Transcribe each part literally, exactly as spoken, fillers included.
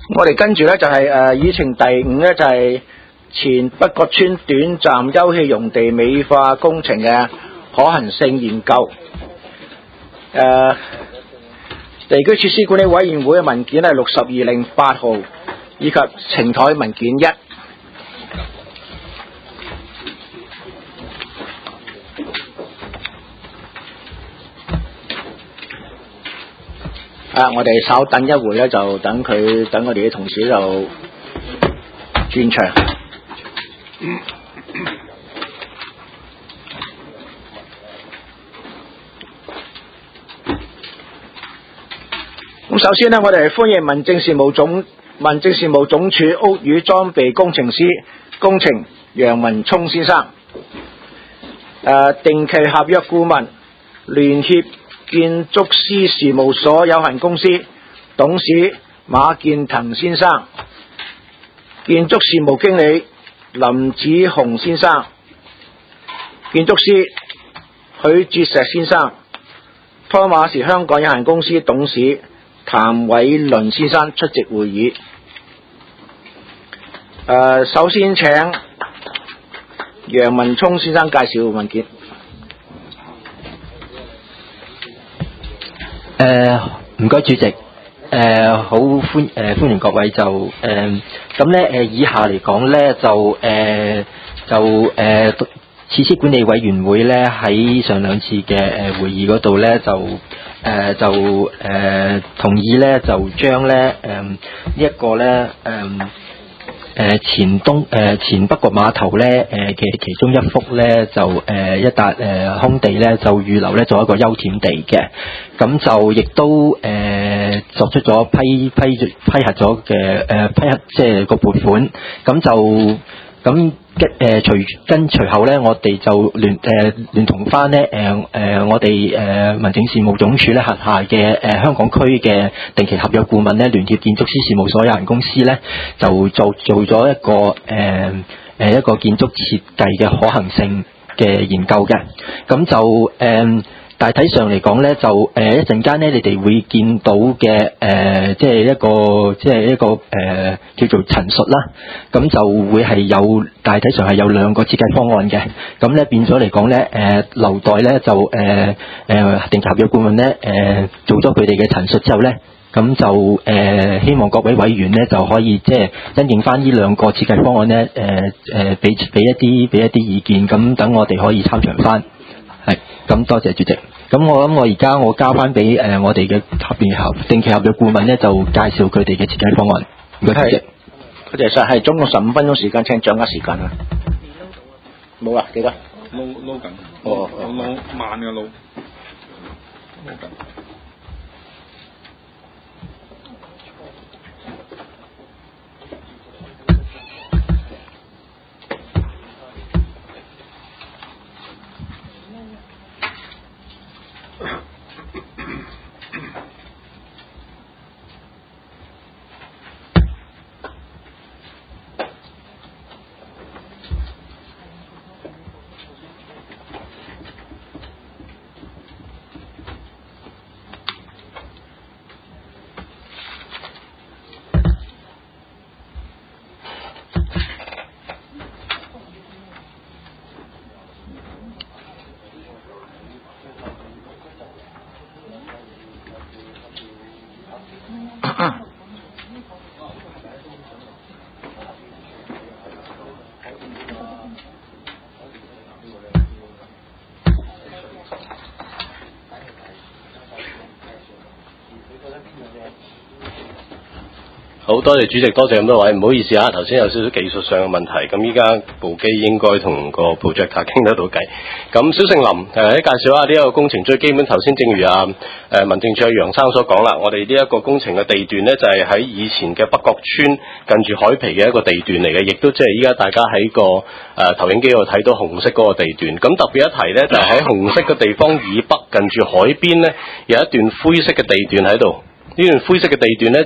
我哋跟住咧就係誒議程第五咧就係、是、前北角村短暫休憩用地美化工程嘅可行性研究。誒、呃、地區設施管理委員會嘅文件係六十二零八號，以及呈台文件一。啊！我哋稍等一會咧，就等佢等我哋嘅同事就轉場。咁首先呢，我哋歡迎民政事務總民政事務總署屋宇裝備工程師工程楊文聰先生，誒定期合約顧問聯協建築師事務所有限公司董事馬建騰先生，建築事務經理林子雄先生，建築師許志石先生，托馬士香港有限公司董事譚偉倫先生出席會議。呃、首先請楊文聰先生介紹文件。 誒唔該主席，誒、呃、好歡誒、呃、歡迎各位就誒咁咧誒以下嚟講咧就誒、呃、就誒、呃、設施管理委員會咧喺上兩次嘅誒會議嗰度咧就誒、呃、就誒、呃、同意咧就將咧誒呢一個咧誒。呃誒前東誒前北角碼頭咧誒嘅其中一幅咧就誒一笪誒空地咧就預留咧做一個休憩地嘅，咁就亦都誒作出咗批批批核咗嘅誒批核即係個撥款，咁就咁誒隨跟隨後咧我哋就聯誒聯同翻咧誒誒我哋誒民政事務總署咧轄下嘅誒香港區嘅定期合約顧問咧聯協建築師事務所有限公司咧就做做咗一個誒誒、呃、一個建築設計嘅可行性嘅研究嘅，咁就誒。呃大體上嚟講咧，就誒、呃、一陣間咧，你哋會見到嘅誒、呃，即係一個即係一個誒、呃、叫做陳述啦。咁就會係有大體上係有兩個設計方案嘅。咁咧變咗嚟講咧，誒、呃、留待咧就誒誒、呃、定期合約顧問咧誒、呃、做咗佢哋嘅陳述之後咧，咁就誒、呃、希望各位委員咧就可以即係因應翻呢兩個設計方案咧誒誒俾俾一啲俾一啲意見，咁等我哋可以參詳翻。係，咁多謝主席。咁我諗我而家我交翻俾誒我哋嘅合聯合定期合約顧問咧，就介紹佢哋嘅設計方案。唔該主席。 佢哋實係總共十五分鐘時間，請掌握時間啊！冇啊，幾多？ 撈撈緊。 哦， 撈慢嘅撈。撈緊。 好多謝主席，多謝咁多位，唔好意思啊，頭先有少少技術上嘅問題，咁依家部機應該同個 projector 傾得到計。咁蕭勝林誒介紹下呢一個工程最基本，頭先正如啊誒民政處楊生所講啦，我哋呢一個工程嘅地段呢，就係、是、喺以前嘅北角村近住海皮嘅一個地段嚟嘅，亦都即係依家大家喺個誒、呃、投影機度睇到紅色嗰個地段。咁特別一提呢，就係、是、喺紅色嘅地方以北近住海邊呢，有一段灰色嘅地段喺度。呢段灰色嘅地段呢，就係、是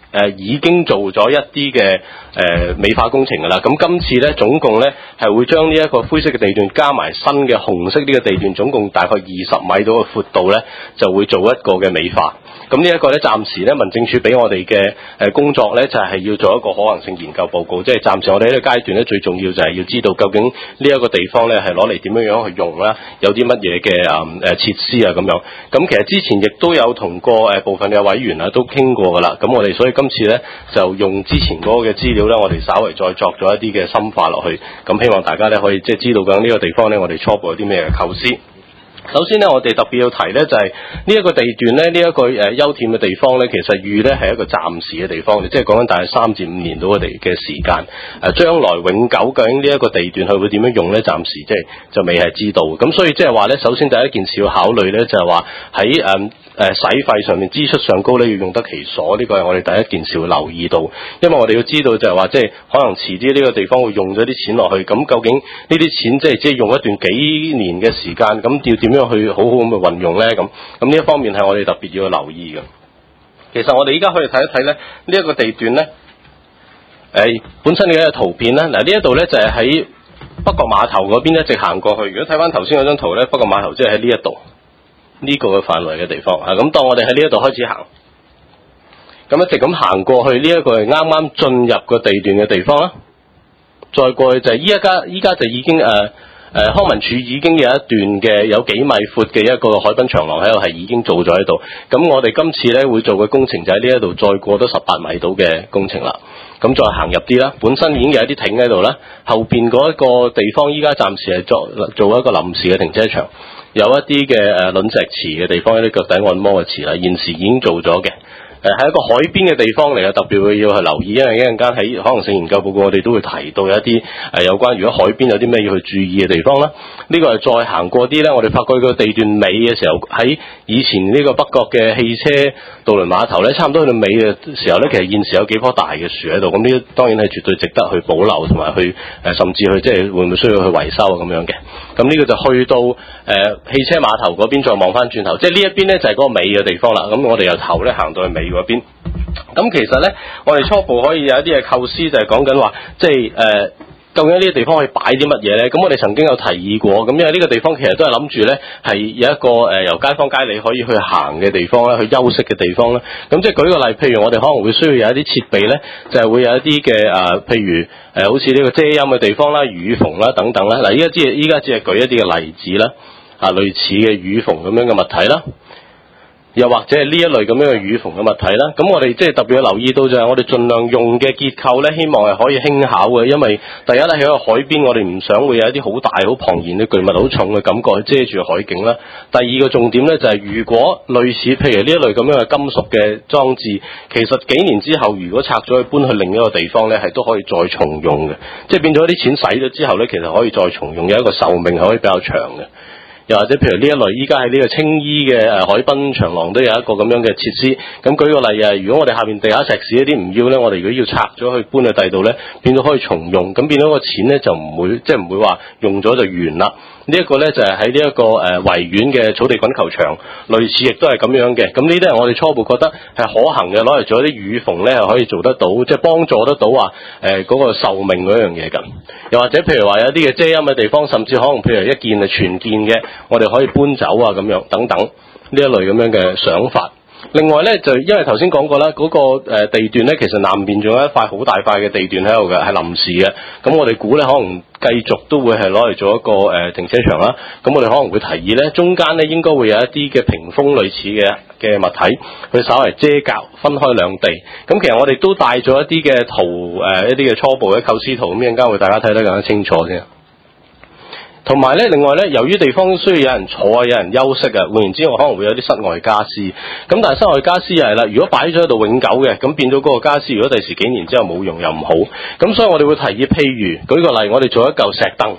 呃、已經做咗一啲嘅誒美化工程㗎啦。咁今次咧總共咧係會將呢一個灰色嘅地段加埋新嘅紅色呢個地段，總共大概二十米到嘅闊度咧，就會做一個嘅美化。咁呢一個咧，暫時咧民政處俾我哋嘅誒工作咧，就係、是、要做一個可行性研究報告。即係暫時我哋呢個階段咧，最重要就係要知道究竟呢一個地方咧係攞嚟點樣樣去用啦，有啲乜嘢嘅誒誒設施啊咁樣。咁其實之前亦都有同過誒部分嘅委員啊都傾過㗎啦。咁我哋所以今次咧就用之前嗰個嘅資料咧，我哋稍微再作咗一啲嘅深化落去。咁希望大家咧可以即係知道究竟呢個地方咧，我哋初步有啲咩嘅構思。首先咧，我哋特別要提咧，就係呢一個地段咧，呢、這、一個誒休憩嘅地方咧，其實預咧係一個暫時嘅地方，即係講緊大概三至五年到我哋嘅時間。誒、啊，將來永久究竟呢一個地段佢會點樣用咧？暫時即係就未係知道。咁所以即係話咧，首先第一件事要考慮咧，就係話喺誒誒使費上面支出上高咧，要用得其所。呢、這個係我哋第一件事要留意到，因為我哋要知道就係話，即係可能遲啲呢個地方會用咗啲錢落去，咁究竟呢啲錢即係即係用一段幾年嘅時間，咁要點樣去好好咁去運用咧？咁咁呢一方面係我哋特別要留意嘅。其實我哋依家可以睇一睇咧，呢、這、一個地段咧，誒、呃、本身嘅一個圖片咧，嗱呢一度咧就係喺北角碼頭嗰邊一直行過去。如果睇翻頭先嗰張圖咧，北角碼頭即係喺呢一度。呢個嘅範圍嘅地方啊，咁當我哋喺呢一度開始行，咁一直咁行過去，呢、這、一個係啱啱進入個地段嘅地方啦。再過去就係依家，依家就已經誒誒、呃呃、康文署已經有一段嘅有幾米闊嘅一個海濱長廊喺度，係已經做咗喺度。咁我哋今次咧會做嘅工程就喺呢一度再過多十八米度嘅工程啦。咁再行入啲啦，本身已經有一啲艇喺度啦，後邊嗰一個地方依家暫時係作做一個臨時嘅停車場。有一啲嘅誒卵石池嘅地方，一啲腳底按摩嘅池啦，現時已經做咗嘅。誒係一個海邊嘅地方嚟嘅，特別會要去留意，因為一陣間喺可能性研究報告，我哋都會提到有一啲誒有關如果海邊有啲咩要去注意嘅地方啦。呢、這個係再行過啲咧，我哋發覺個地段尾嘅時候，喺以前呢個北角嘅汽車渡輪碼頭咧，差唔多去到尾嘅時候咧，其實現時有幾棵大嘅樹喺度，咁呢當然係絕對值得去保留同埋去誒、呃，甚至去即係會唔會需要去維修啊咁樣嘅。咁呢個就去到誒、呃、汽車碼頭嗰邊，再望翻轉頭，即係呢一邊咧就係、是、嗰個尾嘅地方啦。咁我哋由頭咧行到去尾嗰邊。咁其實咧，我哋初步可以有一啲嘅構思，就係講緊話，即係誒。呃究竟呢個地方可以擺啲乜嘢咧？咁我哋曾經有提議過，咁因為呢個地方其實都係諗住咧係有一個誒、呃、由街坊街里可以去行嘅地方啦，去休息嘅地方啦。咁即係舉個例，譬如我哋可能會需要有一啲設備咧，就係、是、會有一啲嘅誒，譬如誒、呃、好似呢個遮陰嘅地方啦、雨棚啦等等啦。嗱，依家只依家只係舉一啲嘅例子啦，啊類似嘅雨棚咁樣嘅物體啦。又或者係呢一類咁樣嘅雨棚嘅物體啦，咁我哋即係特別要留意到就係我哋盡量用嘅結構咧，希望係可以輕巧嘅，因為第一咧喺個海邊，我哋唔想會有一啲好大好龐然嘅巨物好重嘅感覺去遮住海景啦。第二個重點咧就係、是、如果類似譬如呢一類咁樣嘅金屬嘅裝置，其實幾年之後如果拆咗去搬去另一個地方咧，係都可以再重用嘅，即係變咗啲錢使咗之後咧，其實可以再重用，有一個壽命係可以比較長嘅。又或者譬如呢一類，依家喺呢個青衣嘅誒海濱長廊都有一個咁樣嘅設施。咁舉個例啊，如果我哋下面地下石屎一啲唔要咧，我哋如果要拆咗去搬去第二度咧，變咗可以重用，咁變咗個錢咧就唔會即係唔會話用咗就完啦。呢、這、一個咧就係喺呢一個誒維園嘅草地滾球場，類似亦都係咁樣嘅。咁呢啲係我哋初步覺得係可行嘅，攞嚟做一啲雨棚咧係可以做得到，即係幫助得到話誒嗰個壽命嗰樣嘢㗎。又或者譬如話有一啲嘅遮陰嘅地方，甚至可能譬如一件係全件嘅，我哋可以搬走啊咁樣等等呢一類咁樣嘅想法。另外咧就因為頭先講過啦，嗰、那個誒、呃、地段咧其實南邊仲有一塊好大塊嘅地段喺度嘅，係臨時嘅。咁我哋估咧可能繼續都會係攞嚟做一個誒、呃、停車場啦。咁我哋可能會提議咧，中間咧應該會有一啲嘅屏風類似嘅嘅物體，去稍為遮隔分開兩地。咁其實我哋都帶咗一啲嘅圖誒、呃、一啲嘅初步嘅構思圖，咁陣間會大家睇得更加清楚先。同埋咧，另外咧，由於地方需要有人坐啊，有人休息啊，換言之，我可能會有啲室外家私。咁但係室外家私又係啦，如果擺咗喺度永久嘅，咁變咗嗰個家私，如果第時幾年之後冇用又唔好。咁所以我哋會提議，譬如舉個例，我哋做一嚿石凳，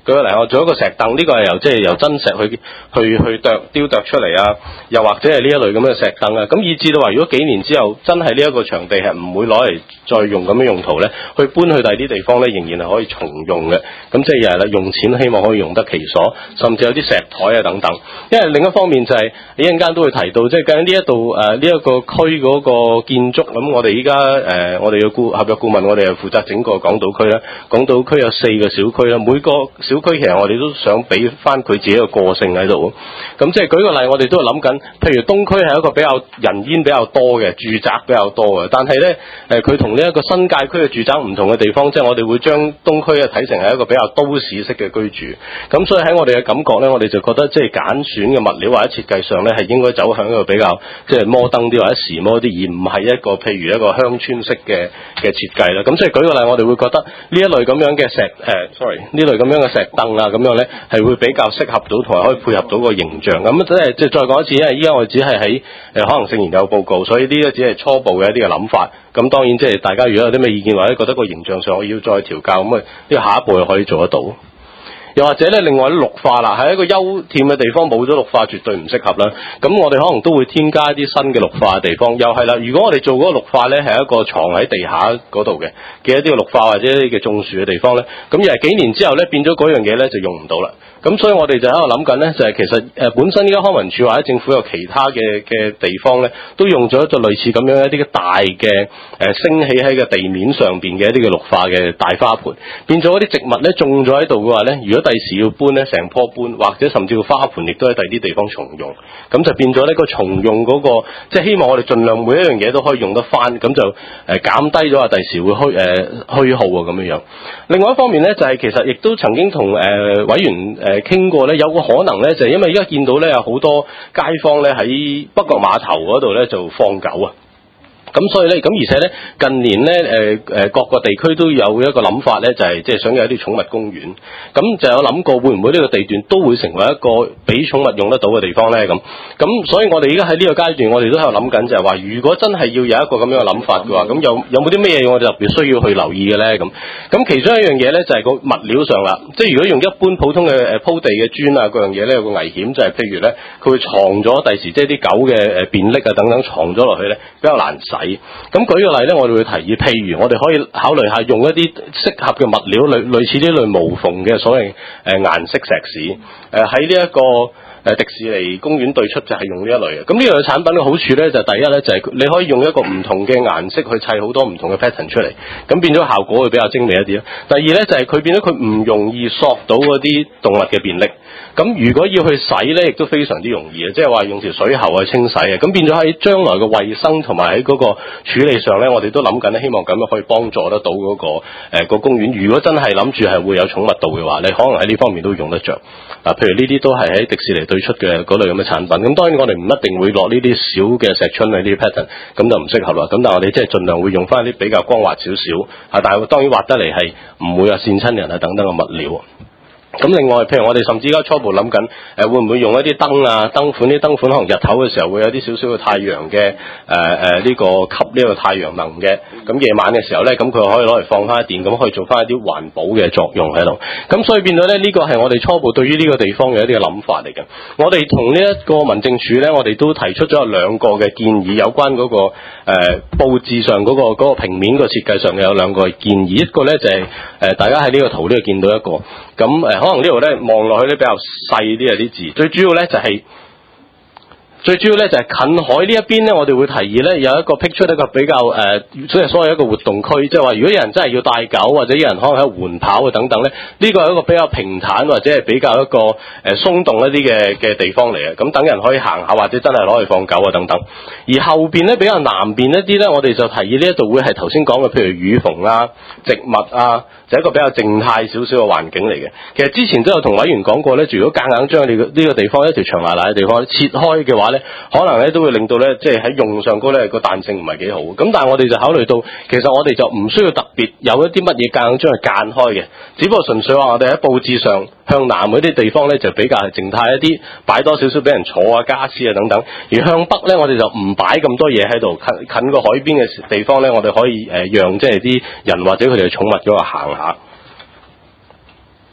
舉個例，我做一個石凳，呢、這個係由即係由真石去去去雕雕琢出嚟啊，又或者係呢一類咁嘅石凳啊，咁以至到話，如果幾年之後真係呢一個場地係唔會攞嚟再用咁樣用途咧，去搬去第二啲地方咧，仍然係可以重用嘅。咁即係又係啦，用錢希望可以用得其所，甚至有啲石台啊等等。因為另一方面就係、是、一陣間都會提到，即係究竟呢一度誒呢一個區嗰個建築，咁我哋依家誒我哋嘅顧合約顧問，我哋係負責整個港島區啦。港島區有四個小區啦，每個小區其實我哋都想俾翻佢自己嘅個性喺度。咁即係舉個例，我哋都係諗緊，譬如東區係一個比較人煙比較多嘅住宅比較多嘅，但係咧誒佢同呢一個新界區嘅住宅唔同嘅地方，即係我哋會將東區啊睇成係一個比較都市式嘅居住。咁所以喺我哋嘅感覺咧，我哋就覺得即係揀選嘅物料或者設計上咧，係應該走向一個比較即係摩登啲或者時髦啲，而唔係一個譬如一個鄉村式嘅嘅設計啦。咁即係舉個例，我哋會覺得呢一類咁樣嘅石誒、呃、sorry 呢類咁樣嘅石凳啊咁樣咧，係會比較適合到同埋可以配合到個形象。咁即係即係再講一次，因為依家我哋只係喺誒可能性研究報告，所以呢個只係初步嘅一啲嘅諗法。咁當然即係大家如果有啲咩意見或者覺得個形象上我要再調校，咁啊呢個下一步就可以做得到。又或者咧，另外啲綠化啦，喺一個幽恬嘅地方冇咗綠化，絕對唔適合啦。咁我哋可能都會添加一啲新嘅綠化嘅地方。又係啦，如果我哋做嗰個綠化咧，係一個藏喺地下嗰度嘅嘅一啲嘅綠化或者一啲嘅種樹嘅地方咧，咁又係幾年之後咧變咗嗰樣嘢咧就用唔到啦。咁所以我哋就喺度諗緊咧，就係、是、其實誒、呃、本身依家康文署或者政府有其他嘅嘅地方咧，都用咗一個類似咁樣一啲嘅大嘅誒、呃、升起喺個地面上邊嘅一啲嘅綠化嘅大花盆，變咗嗰啲植物咧種咗喺度嘅話咧，如果第時要搬咧，成棵搬，或者甚至個花盆亦都喺第二啲地方重用，咁就變咗呢個重用嗰、那個，即係希望我哋盡量每一樣嘢都可以用得翻，咁就誒、呃、減低咗話第時會虛誒、呃、虛耗啊咁樣樣。另外一方面咧，就係、是、其實亦都曾經同誒、呃、委員誒傾、呃、過咧，有個可能咧，就係、是、因為而家見到咧有好多街坊咧喺北角碼頭嗰度咧就放狗啊。咁所以咧，咁而且咧，近年咧，誒誒各個地區都有一個諗法咧，就係即係想有一啲寵物公園。咁就有諗過會唔會呢個地段都會成為一個俾寵物用得到嘅地方咧？咁咁，所以我哋而家喺呢個階段，我哋都喺度諗緊，就係話，如果真係要有一個咁樣嘅諗法嘅話，咁有有冇啲咩嘢我哋特別需要去留意嘅咧？咁咁其中一樣嘢咧，就係個物料上啦。即係如果用一般普通嘅誒鋪地嘅磚啊，嗰樣嘢咧，有個危險就係譬如咧，佢會藏咗第時即係啲狗嘅誒便溺啊等等藏咗落去咧，比較難洗。咁舉個例咧，我哋會提議，譬如我哋可以考慮下用一啲適合嘅物料，類類似呢類無縫嘅所謂誒顏色石屎，誒喺呢一個誒迪士尼公園對出就係用呢一類嘅。咁呢樣嘅產品嘅好處咧，就係第一咧就係你可以用一個唔同嘅顏色去砌好多唔同嘅 pattern 出嚟，咁變咗效果會比較精美一啲咯。第二咧就係佢變咗佢唔容易索到嗰啲動物嘅便溺。咁如果要去洗咧，亦都非常之容易嘅，即係話用條水喉去清洗嘅。咁變咗喺將來嘅衛生同埋喺嗰個處理上咧，我哋都諗緊咧，希望咁樣可以幫助得到嗰、那個誒、呃、個公園。如果真係諗住係會有寵物度嘅話，你可能喺呢方面都用得着。啊，譬如呢啲都係喺迪士尼對出嘅嗰類咁嘅產品。咁當然我哋唔一定會落呢啲小嘅石春啊，呢啲 pattern，咁就唔適合啦。咁但係我哋即係盡量會用翻啲比較光滑少少，啊，但係當然滑得嚟係唔會話跣親人啊等等嘅物料。咁另外，譬如我哋甚至而家初步諗緊，誒會唔會用一啲燈啊、燈款啲燈款，可能日頭嘅時候會有啲少少嘅太陽嘅誒誒呢個吸呢個太陽能嘅，咁夜晚嘅時候咧，咁佢可以攞嚟放翻電，咁可以做翻一啲環保嘅作用喺度。咁所以變到咧，呢個係我哋初步對於呢個地方嘅一啲嘅諗法嚟嘅。我哋同呢一個民政處咧，我哋都提出咗有兩個嘅建議，有關嗰、那個誒、呃、佈置上嗰、那個嗰、那個平面個設計上嘅有兩個建議，一個咧就係、是、誒、呃、大家喺呢個圖呢度見到一個，咁誒。呃可能呢度咧望落去咧比較細啲啊啲字，最主要咧就係、是、最主要咧就係近海呢一邊咧，我哋會提議咧有一個 picture 一個比較誒，即、呃、係所謂一個活動區，即係話如果有人真係要帶狗或者有人可能喺度緩跑啊等等咧，呢、這個係一個比較平坦或者係比較一個誒鬆、呃、動一啲嘅嘅地方嚟嘅，咁等人可以行下或者真係攞去放狗啊等等。而後邊咧比較南邊一啲咧，我哋就提議呢一度會係頭先講嘅，譬如雨篷啊、植物啊。就係一個比較靜態少少嘅環境嚟嘅。其實之前都有同委員講過咧，如果夾硬將你呢個地方一條長賴賴嘅地方切開嘅話咧，可能咧都會令到咧即係喺用上高咧個彈性唔係幾好。咁但係我哋就考慮到，其實我哋就唔需要特別有一啲乜嘢夾硬將佢間開嘅，只不過純粹話我哋喺佈置上向南嗰啲地方咧就比較係靜態一啲，擺多少少俾人坐啊、家私啊等等。而向北咧，我哋就唔擺咁多嘢喺度，近近個海邊嘅地方咧，我哋可以誒、呃、讓即係啲人或者佢哋嘅寵物嗰度行下。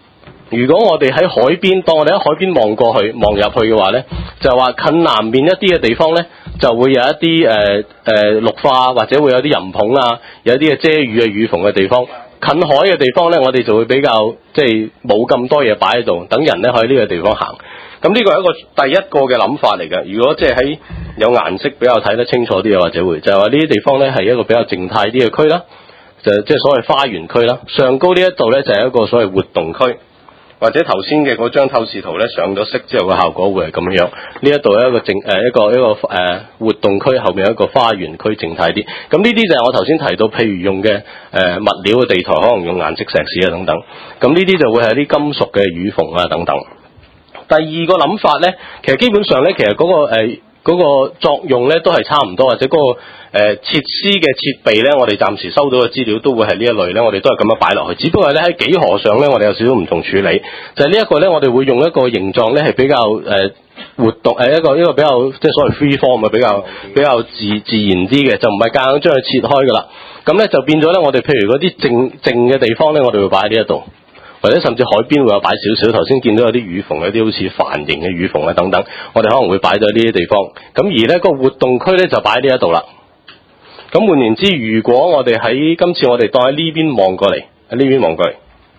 如果我哋喺海邊，當我哋喺海邊望過去、望入去嘅話咧，就話近南面一啲嘅地方咧，就會有一啲誒誒綠化或者會有啲人棚啊，有一啲嘅遮雨嘅雨棚嘅地方。近海嘅地方咧，我哋就會比較即係冇咁多嘢擺喺度，等人咧可以呢個地方行。咁呢個係一個第一個嘅諗法嚟嘅。如果即係喺有顏色比較睇得清楚啲嘅，或者會就係話呢啲地方咧係一個比較靜態啲嘅區啦，就即係所謂花園區啦。上高呢一度咧就係一個所謂活動區。或者頭先嘅嗰張透視圖咧上咗色之後嘅效果會係咁樣，呢一度一個靜誒、呃、一個一個誒、呃、活動區，後面有一個花園區靜態啲。咁呢啲就係我頭先提到，譬如用嘅誒、呃、物料嘅地台，可能用顏色石屎啊等等。咁呢啲就會係啲金屬嘅雨縫啊等等。第二個諗法咧，其實基本上咧，其實嗰、那個誒嗰、呃那個作用咧都係差唔多，或者嗰、那個。誒、呃、設施嘅設備咧，我哋暫時收到嘅資料都會係呢一類咧，我哋都係咁樣擺落去。只不過咧喺幾何上咧，我哋有少少唔同處理。就係、是、呢一個咧，我哋會用一個形狀咧係比較誒、呃、活動誒、呃、一個一個比較即係所謂 free form 嘅比較比較自自然啲嘅，就唔係夾硬將佢切開㗎啦。咁咧就變咗咧，我哋譬如嗰啲靜靜嘅地方咧，我哋會擺喺呢一度，或者甚至海邊會有擺少少。頭先見到有啲雨縫，有啲好似帆形嘅雨縫啊等等，我哋可能會擺咗呢啲地方。咁而咧、個活動區咧就擺喺呢一度啦。咁換言之，如果我哋喺今次我哋當喺呢邊望過嚟，喺呢邊望過嚟，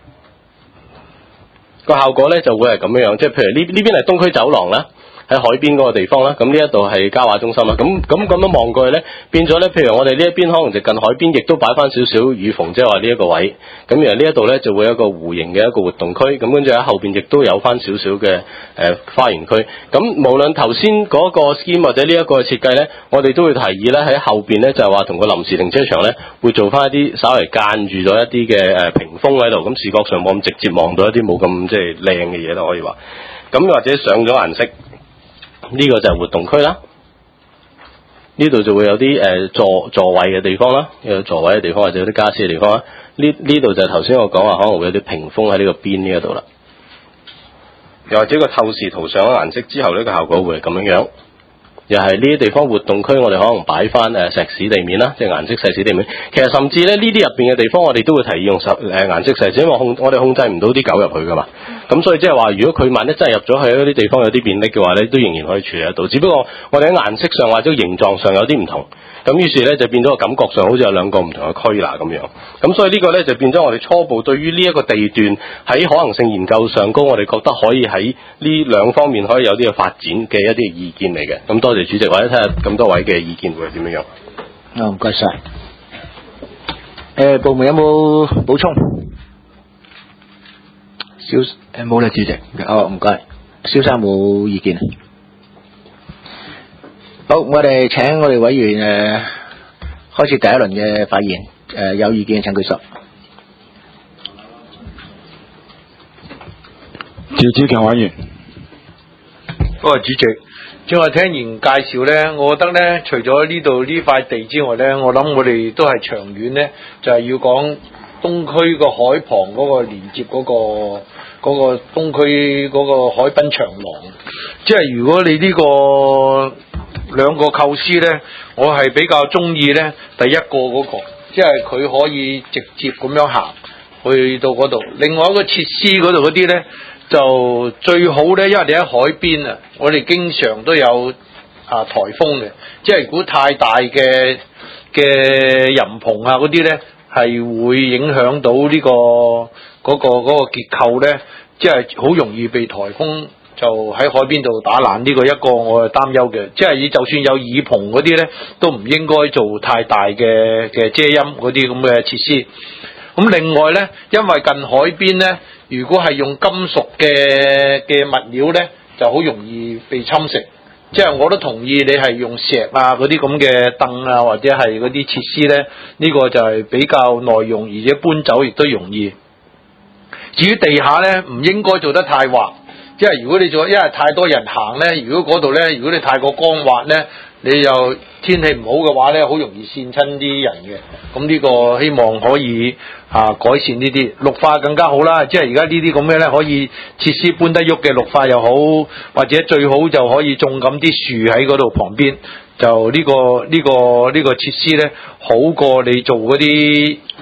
個效果咧就會係咁樣樣，即係譬如呢呢邊係東區走廊啦，喺海邊嗰個地方啦，咁呢一度係嘉華中心啦，咁咁咁樣望過去咧，變咗咧，譬如我哋呢一邊可能就近海邊，亦都擺翻少少雨縫，即係話呢一個位，咁而呢一度咧就會有一個弧形嘅一個活動區，咁跟住喺後邊亦都有翻少少嘅誒花園區。咁無論頭先嗰個 scheme 或者呢一個設計咧，我哋都會提議咧喺後邊咧就係話同個臨時停車場咧會做翻一啲稍微間住咗一啲嘅誒屏風喺度，咁視覺上冇咁直接望到一啲冇咁即係靚嘅嘢啦，可以話。咁或者上咗顏色。呢個就係活動區啦，呢度就會有啲誒、呃、座座位嘅地方啦，有座位嘅地方或者有啲傢俬嘅地方啦。呢呢度就係頭先我講話可能會有啲屏風喺呢個邊呢一度啦，又或者個透視圖上咗顏色之後呢個效果會係咁樣樣。又係呢啲地方活動區，我哋可能擺翻誒石屎地面啦，即係顏色石屎地面。其實甚至咧呢啲入邊嘅地方，我哋都會提議用石誒顏色石屎，因為控我哋控制唔到啲狗入去噶嘛。咁所以即係話，如果佢萬一真係入咗去嗰啲地方有啲便溺嘅話咧，都仍然可以處理得到。只不過我哋喺顏色上或者形狀上有啲唔同。咁於是咧就變咗個感覺上好似有兩個唔同嘅區啦咁樣。咁所以呢個咧就變咗我哋初步對於呢一個地段喺可能性研究上高，我哋覺得可以喺呢兩方面可以有啲嘅發展嘅一啲意見嚟嘅。咁多謝主席，或者睇下咁多位嘅意見會係點樣樣。 哦，唔該晒。誒，部門有冇補充？蕭誒冇啦，主席。哦，唔該。蕭生冇意見。好，我哋請我哋委員誒、呃、開始第一輪嘅發言，誒、呃、有意見請舉手。 趙志強委員， 多謝主席。正話聽完介紹咧，我覺得咧，除咗呢度呢塊地之外咧，我諗我哋都係長遠咧，就係、是、要講東區個海旁嗰個連接嗰、那個嗰、那個東區嗰個海濱長廊。即係如果你呢、這個兩個構思咧，我係比較中意咧第一個嗰、那個，即係佢可以直接咁樣行去到嗰度。另外一個設施嗰度嗰啲咧，就最好咧，因為你喺海邊啊，我哋經常都有啊颱風嘅，即係如果太大嘅嘅人棚啊嗰啲咧，係會影響到呢、這個嗰、那個嗰、那個結構咧，即係好容易被颱風就喺海邊度打爛。呢、這個一個我係擔憂嘅，即係你就算有耳棚嗰啲咧，都唔應該做太大嘅嘅遮陰嗰啲咁嘅設施。咁另外咧，因為近海邊咧，如果係用金屬嘅嘅物料咧，就好容易被侵蝕。即係我都同意你係用石啊嗰啲咁嘅凳啊，或者係嗰啲設施咧，呢、這個就係比較耐用，而且搬走亦都容易。至於地下咧，唔應該做得太滑。即係如果你做，因為太多人行咧，如果嗰度咧，如果你太過光滑咧，你又天氣唔好嘅話咧，好容易跣親啲人嘅。咁呢個希望可以啊改善呢啲綠化更加好啦。即係而家呢啲咁嘅咧，可以設施搬得喐嘅綠化又好，或者最好就可以種咁啲樹喺嗰度旁邊。就呢個呢個呢個設施咧，好過你做嗰啲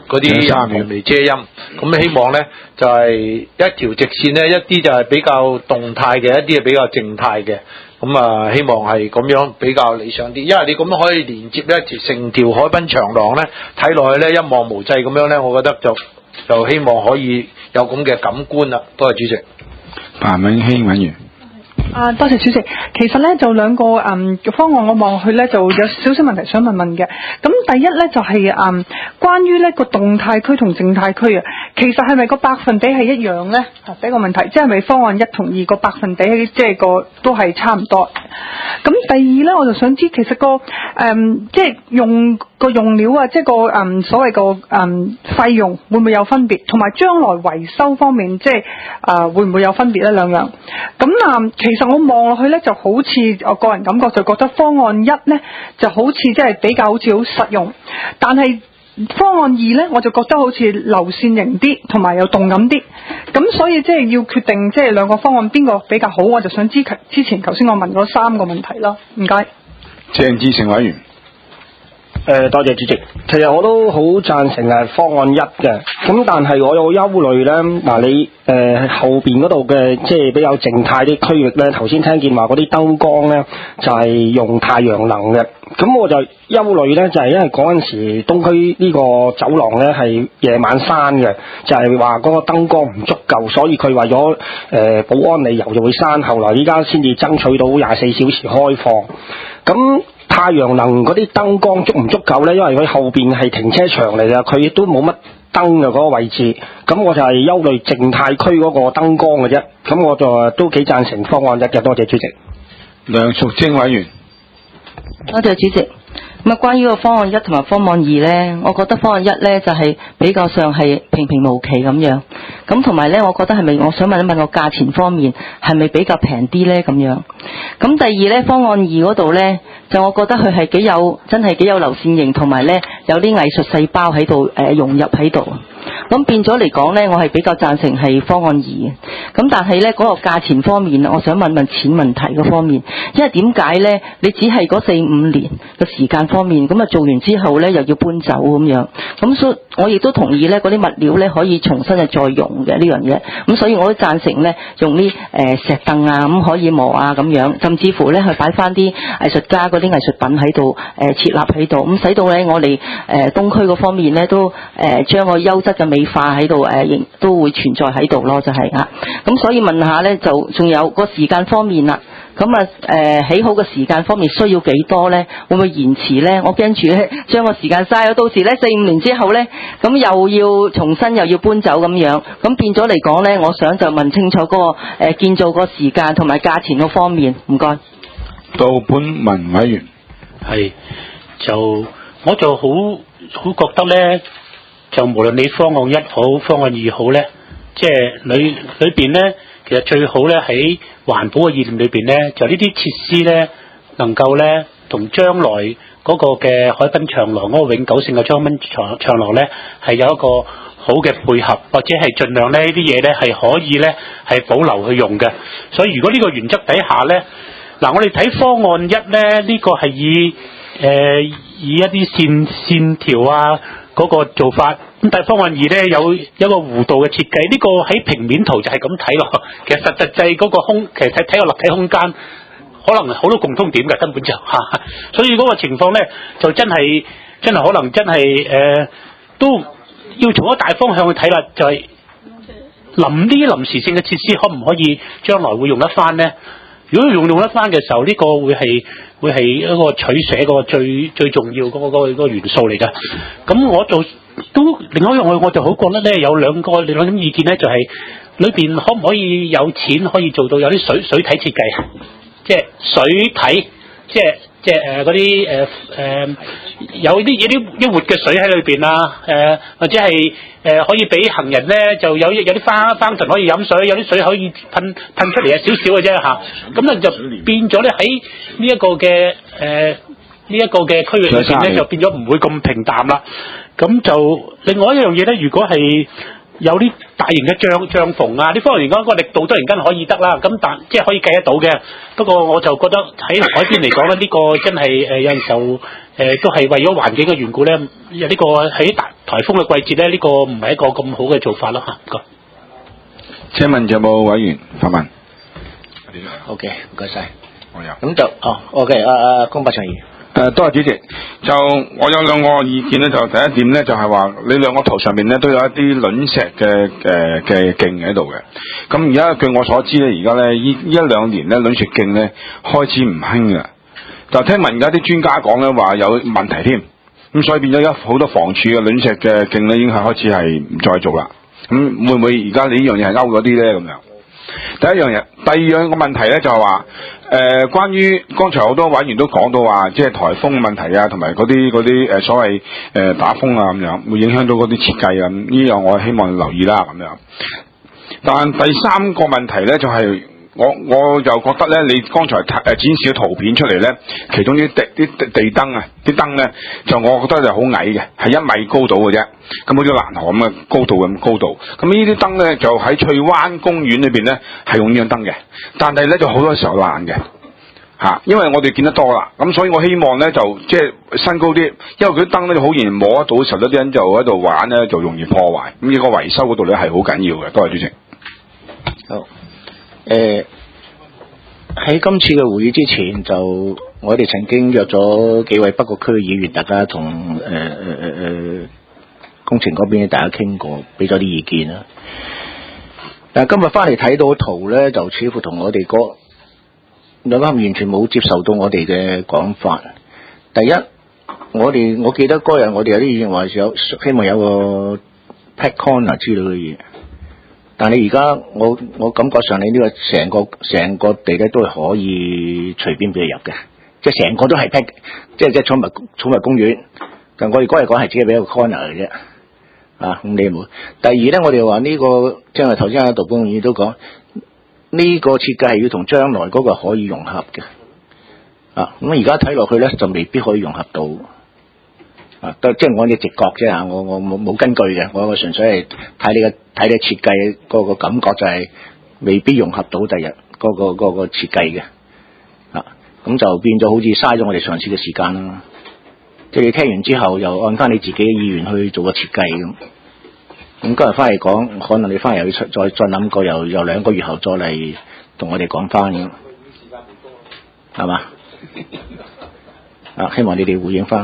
嗰啲人員嚟遮陰。咁希望咧就係、是、一條直線咧，一啲就係比較動態嘅，一啲係比較靜態嘅。咁啊，希望係咁樣比較理想啲，因為你咁樣可以連接咧成條海濱長廊咧，睇落去咧一望無際咁樣咧，我覺得就就希望可以有咁嘅感官啦。多謝主席。 彭永熙委員。 啊，多謝主席。其實咧就兩個嗯方案，我望落去咧就有少少問題想問問嘅。咁第一咧就係、是、嗯關於呢個動態區同靜態區啊，其實係咪個百分比係一樣咧？啊，第一個問題，即係咪方案一同二個百分比即係個都係差唔多？咁第二咧，我就想知其實個誒、嗯、即係用個用料啊，即係個誒、嗯、所謂個誒費用會唔會有分別？同埋將來維修方面，即係啊、呃、會唔會有分別咧？兩樣咁啊，其實我望落去咧，就好似我個人感覺就覺得方案一咧就好似即係比較好似好實用，但係方案二咧我就覺得好似流線型啲，同埋有動感啲。咁所以即係要決定即係兩個方案邊個比較好，我就想知之前頭先我問嗰三個問題啦。唔該。 鄭志成委員。 誒、呃，多謝主席。其實我都好贊成係方案一嘅，咁但係我有憂慮咧。嗱，你誒、呃、後邊嗰度嘅即係比較靜態啲區域咧，頭先聽見話嗰啲燈光咧就係、是、用太陽能嘅，咁我就憂慮咧，就係、是、因為嗰陣時東區呢個走廊咧係夜晚閂嘅，就係話嗰個燈光唔足夠，所以佢為咗誒、呃、保安理由就會閂，後來依家先至爭取到廿四小時開放。咁太陽能嗰啲燈光足唔足夠呢？因為佢後邊係停車場嚟㗎，佢亦都冇乜燈嘅嗰個位置。咁我就係憂慮靜態區嗰個燈光嘅啫。咁我就都幾贊成方案一嘅。多謝主席。 梁淑貞委員。 多謝主席。咁啊，關於個方案一同埋方案二呢，我覺得方案一呢就係、是、比較上係平平無奇咁樣。咁同埋呢，我覺得係咪我想問一問個價錢方面係咪比較平啲呢？咁樣。咁第二呢，方案二嗰度呢，就我覺得佢係幾有真係幾有流線型，同埋呢有啲藝術細胞喺度誒融入喺度。咁變咗嚟講呢，我係比較贊成係方案二嘅。咁但係呢，嗰、那個價錢方面，我想問問錢問題嗰方面，因為點解呢？你只係嗰四五年嘅時間方面，咁啊做完之後呢，又要搬走咁樣。咁所以我亦都同意呢嗰啲物料呢可以重新係再用嘅呢樣嘢。咁所以我都贊成呢，用啲誒、呃、石凳啊，咁可以磨啊咁樣，甚至乎呢去擺翻啲藝術家嗰啲藝術品喺度誒設立喺度，咁使到呢我哋誒、呃、東區嗰方面呢都誒、呃、將個優質嘅美化喺度誒，亦都會存在喺度咯，就係、是、啊。咁所以問下呢，就仲有個時間方面啦。咁啊誒起好嘅時間方面需要幾多呢？會唔會延遲呢？我驚住咧將個時間嘥咗，到時呢四五年之後呢，咁又要重新又要搬走咁樣，咁變咗嚟講呢，我想就問清楚嗰、那個誒、呃、建造個時間同埋價錢嗰方面。唔該。 杜本文委員。 係，就我就好好覺得呢，就無論你方案一好，方案二好呢，即係裏裏邊呢，其實最好呢喺環保嘅意念裏邊呢，就呢啲設施呢，能夠呢同將來嗰個嘅海濱長廊嗰個永久性嘅長濱長長廊呢，係有一個好嘅配合，或者係盡量呢啲嘢呢係可以呢係保留去用嘅。所以如果呢個原則底下呢，嗱我哋睇方案一呢，呢、這個係以誒、呃、以一啲線線條啊嗰、那個做法。咁但係方案二咧有有一個弧度嘅設計，呢、這個喺平面圖就係咁睇落，其實實實際嗰個空，其實睇睇個立體空間，可能好多共通點嘅根本就嚇，所以嗰個情況咧就真係真係可能真係誒、呃、都要從一個大方向去睇啦，就係臨呢啲臨時性嘅設施可唔可以將來會用得翻咧？如果用用得翻嘅時候，呢、這個會係會係一個取捨個最最重要嗰、那個那個元素嚟㗎。咁我就都另外一樣，我就好覺得咧，有兩個兩種意見咧，就係裏邊可唔可以有錢可以做到有啲水水體設計，即係水體，即係即係誒嗰啲誒誒有啲有啲啲活嘅水喺裏邊啊，誒、呃、或者係誒、呃、可以俾行人咧就有有啲花花盆可以飲水，有啲水可以噴噴出嚟啊，少少嘅啫嚇，咁咧就變咗咧喺呢一個嘅誒呢一個嘅區域裏邊咧，就變咗唔會咁平淡啦。咁就另外一樣嘢咧，如果係有啲大型嘅帳帳篷啊，呢方面嚟講個力度突然間可以得啦，咁但即係可以計得到嘅。不過我就覺得喺海邊嚟講咧，呢、這個真係誒、呃、有陣時候誒、呃、都係為咗環境嘅緣故咧，呢、這個喺大颱風嘅季節咧，呢、這個唔係一個咁好嘅做法咯嚇。唔該。 請問有冇委員發問 ？OK， 唔該晒。 我有。 咁就哦 ，OK， 啊啊，龔柏祥議員。 誒，多謝主席。就我有兩個意見咧，就第一點咧就係話，你兩個圖上面咧都有一啲卵石嘅誒嘅徑喺度嘅。咁而家據我所知咧，而家咧依依一兩年咧卵石徑咧開始唔興嘅。就聽聞而家啲專家講咧話有問題添，咁所以變咗而家好多房署嘅卵石嘅徑咧已經係開始係唔再做啦。咁會唔會而家你呢樣嘢係勾咗啲咧咁樣？第一樣嘢，第二樣個問題咧就係話，誒、呃，關於剛才好多委員都講到話，即係颱風嘅問題啊，同埋嗰啲嗰啲誒所謂誒、呃、打風啊咁樣，會影響到嗰啲設計啊，呢樣我希望留意啦咁樣。但第三個問題咧就係、是。我我就覺得咧，你剛才誒展示嘅圖片出嚟咧，其中啲地啲地地燈啊，啲燈咧就我覺得就好矮嘅，係一米高度嘅啫。咁好似欄河咁嘅高度咁高度。咁呢啲燈咧就喺翠灣公園裏邊咧係用呢樣燈嘅，但係咧就好多時候爛嘅嚇，因為我哋見得多啦。咁所以我希望咧就即係升高啲，因為佢啲燈咧好容易摸得到嘅時候，啲人就喺度玩咧就容易破壞。咁呢個維修嗰度咧係好緊要嘅。多謝主席。 好。誒喺今次嘅會議之前，就我哋曾經約咗幾位北角區嘅議員，大家同誒誒誒誒工程嗰邊大家傾過，俾咗啲意見啦。但係今日翻嚟睇到圖咧，就似乎同我哋嗰兩間完全冇接受到我哋嘅講法。第一，我哋我記得嗰日我哋有啲議員話有希望有個 pet corner 之類嘅嘢。但你而家我我感覺上你呢個成個成個地咧都係可以隨便俾你入嘅，即係成個都係 pet， 即係即係寵物寵物公園。但我哋嗰日講係只係俾一個 corner 嘅啫，啊咁你冇。第二咧，我哋話呢個即係頭先阿杜公議員都講，呢個設計係要同將來嗰個可以融合嘅，啊咁而家睇落去咧就未必可以融合到。啊，都即係我嘅直覺啫嚇，我我冇冇根據嘅，我我純粹係睇你嘅睇你設計嗰個感覺就係未必融合到第日嗰個嗰個設計嘅，啊咁就變咗好似嘥咗我哋上次嘅時間啦。即係你聽完之後又按翻你自己嘅意願去做個設計咁，咁今日翻嚟講，可能你翻嚟又要出再再諗過，又又兩個月後再嚟同我哋講翻咁，係嘛？啊，希望你哋回應翻。